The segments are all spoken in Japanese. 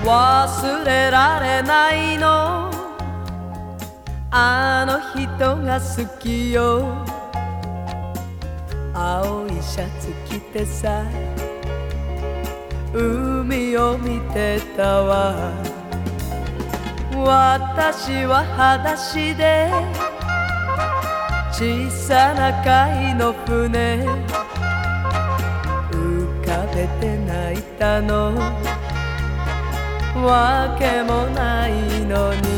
忘れられないの、あの人が好きよ。青いシャツ着てさ、海を見てたわ。私は裸足で小さな貝の船浮かべて泣いたの、わけもないのに。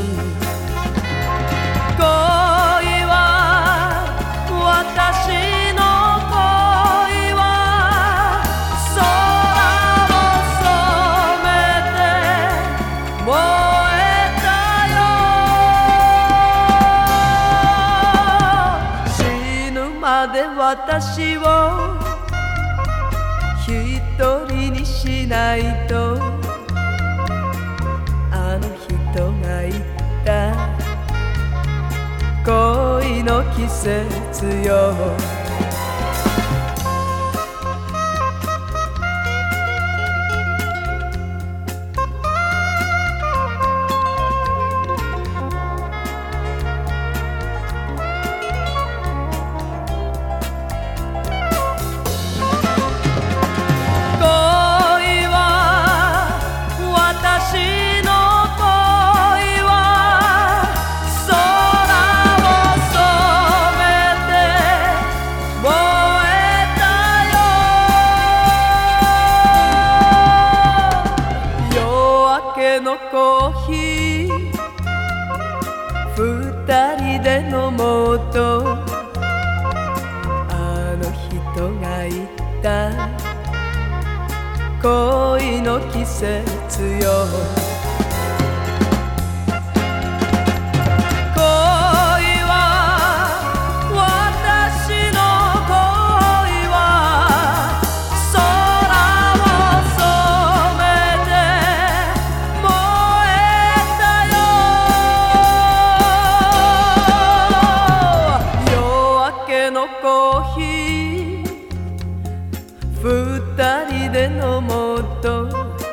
恋は私の恋は空を染めて燃えたよ。死ぬまで私を一人にしないと、あの人が言った恋の季節よ。のコーヒー二人で飲もうと、あの人が言った恋の季節よ。コーヒー二人で飲もうと、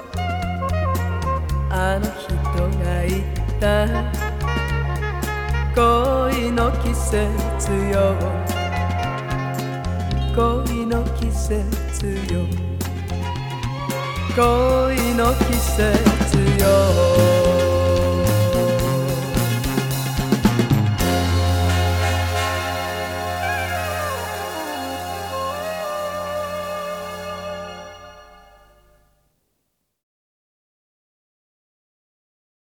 あの人が言った恋の季節よ。恋の季節よ。恋の季節よ。